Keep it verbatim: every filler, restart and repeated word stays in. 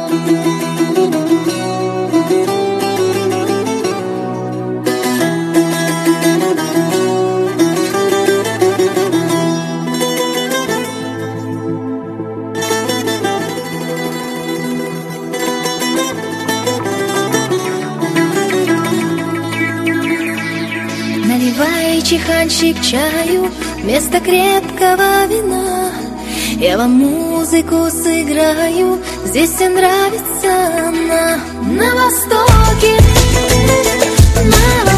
Наливай, чайханчик, чаю вместо крепкого вина. Я вам музыку сыграю, здесь всем нравится она. На востоке, на